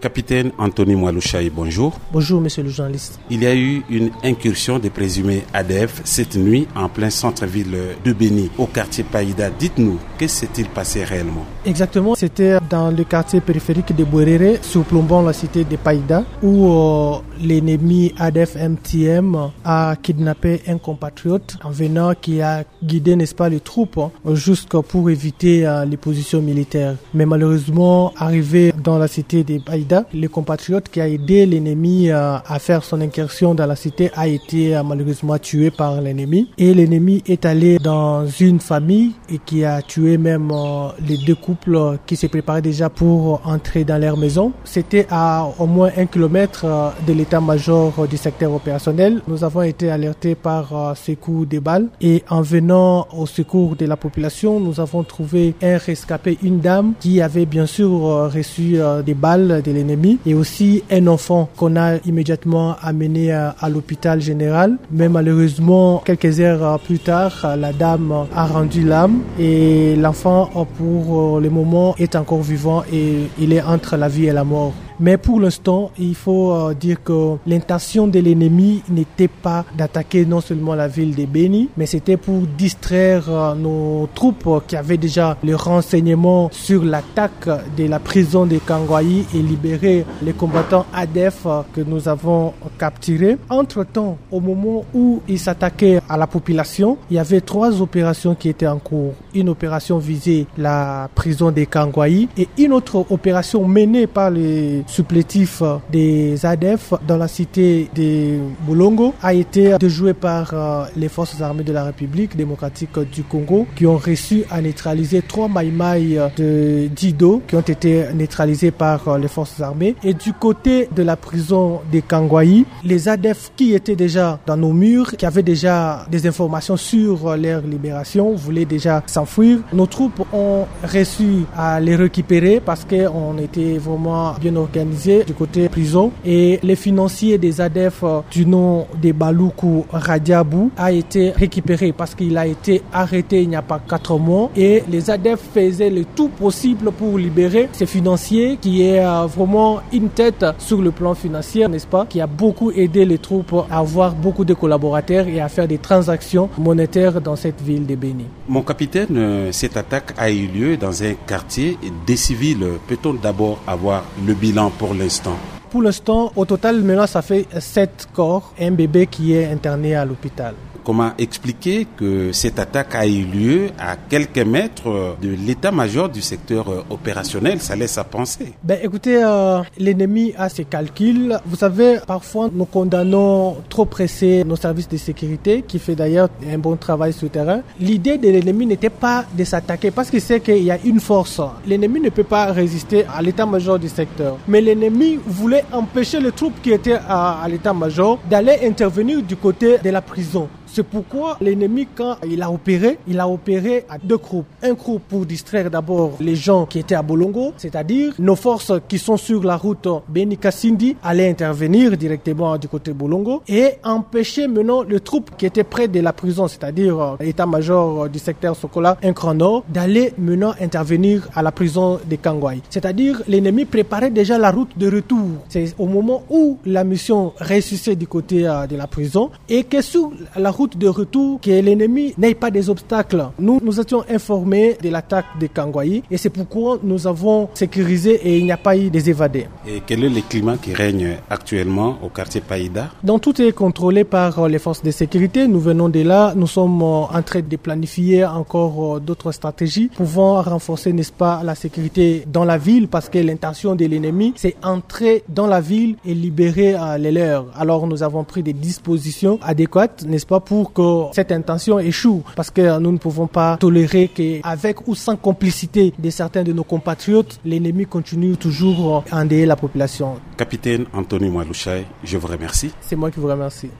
Capitaine Anthony Mwalouchaï, bonjour. Bonjour, monsieur le journaliste. Il y a eu une incursion des présumés ADF cette nuit en plein centre-ville de Béni, au quartier Païda. Dites-nous, qu'est-ce qui s'est-il passé réellement? Exactement, c'était dans le quartier périphérique de Bouéréré, surplombant la cité de Païda, où l'ennemi ADF-MTM a kidnappé un compatriote en venant qui a guidé, n'est-ce pas, les troupes jusqu'à pour éviter les positions militaires. Mais malheureusement, arrivé dans la cité de Païda, le compatriote qui a aidé l'ennemi à faire son incursion dans la cité a été malheureusement tué par l'ennemi. Et l'ennemi est allé dans une famille et qui a tué même les deux couples qui se préparaient déjà pour entrer dans leur maison. C'était à au moins 1 kilomètre de l'état-major du secteur opérationnel. Nous avons été alertés par ces coups de balles et en venant au secours de la population, nous avons trouvé un rescapé, une dame qui avait bien sûr reçu des balles de l'ennemi et aussi un enfant qu'on a immédiatement amené à l'hôpital général. Mais malheureusement, quelques heures plus tard, la dame a rendu l'âme et l'enfant, pour le moment, est encore vivant et il est entre la vie et la mort. Mais pour l'instant, il faut dire que l'intention de l'ennemi n'était pas d'attaquer non seulement la ville de Béni, mais c'était pour distraire nos troupes qui avaient déjà le renseignement sur l'attaque de la prison de Kangwayi et libérer les combattants ADF que nous avons capturés. Entre-temps, au moment où ils s'attaquaient à la population, il y avait 3 opérations qui étaient en cours. Une opération visait la prison de Kangwayi et une autre opération menée par les supplétifs des ADF dans la cité de Bolongo a été déjouée par les forces armées de la République démocratique du Congo qui ont réussi à neutraliser 3 maïmaïs de Dido qui ont été neutralisés par les forces armées. Et du côté de la prison de Kangwayi, les ADF qui étaient déjà dans nos murs, qui avaient déjà des informations sur leur libération, voulaient déjà s'enfuir. Nos troupes ont réussi à les récupérer parce qu'on était vraiment bien organisé du côté prison et les financiers des ADF du nom de Baloukou Radiabou a été récupéré parce qu'il a été arrêté il n'y a pas 4 mois et les ADF faisaient le tout possible pour libérer ces financiers qui est vraiment une tête sur le plan financier, n'est-ce pas, qui a beaucoup aidé les troupes à avoir beaucoup de collaborateurs et à faire des transactions monétaires dans cette ville de Béni. Mon capitaine, cette attaque a eu lieu dans un quartier des civils. Peut-on d'abord avoir le bilan pour l'instant? Pour l'instant, au total, maintenant, ça fait 7 corps et un bébé qui est interné à l'hôpital. Comment expliquer que cette attaque a eu lieu à quelques mètres de l'état-major du secteur opérationnel? Ça laisse à penser. Écoutez, l'ennemi a ses calculs. Vous savez, parfois, nous condamnons trop pressé nos services de sécurité, qui fait d'ailleurs un bon travail sur le terrain. L'idée de l'ennemi n'était pas de s'attaquer parce qu'il sait qu'il y a une force. L'ennemi ne peut pas résister à l'état-major du secteur. Mais l'ennemi voulait empêcher les troupes qui étaient à l'état-major d'aller intervenir du côté de la prison. C'est pourquoi l'ennemi, quand il a opéré à 2 groupes. Un groupe pour distraire d'abord les gens qui étaient à Bolongo, c'est-à-dire nos forces qui sont sur la route Béni-Kassindi allaient intervenir directement du côté Bolongo et empêcher maintenant les troupes qui étaient près de la prison, c'est-à-dire l'état-major du secteur Sokola, un Grand Nord, d'aller maintenant intervenir à la prison de Kangwayi. C'est-à-dire l'ennemi préparait déjà la route de retour. C'est au moment où la mission réussissait du côté de la prison et que sur la route de retour, que l'ennemi n'ait pas des obstacles. Nous étions informés de l'attaque de Kangwayi et c'est pourquoi nous avons sécurisé et il n'y a pas eu des évadés. Et quel est le climat qui règne actuellement au quartier Païda? Donc tout est contrôlé par les forces de sécurité. Nous venons de là, nous sommes en train de planifier encore d'autres stratégies pouvant renforcer, n'est-ce pas, la sécurité dans la ville parce que l'intention de l'ennemi, c'est entrer dans la ville et libérer les leurs. Alors nous avons pris des dispositions adéquates, n'est-ce pas, pour que cette intention échoue parce que nous ne pouvons pas tolérer qu'avec ou sans complicité de certains de nos compatriotes, l'ennemi continue toujours à endeuiller la population. Capitaine Anthony Mwalouchaï, je vous remercie. C'est moi qui vous remercie.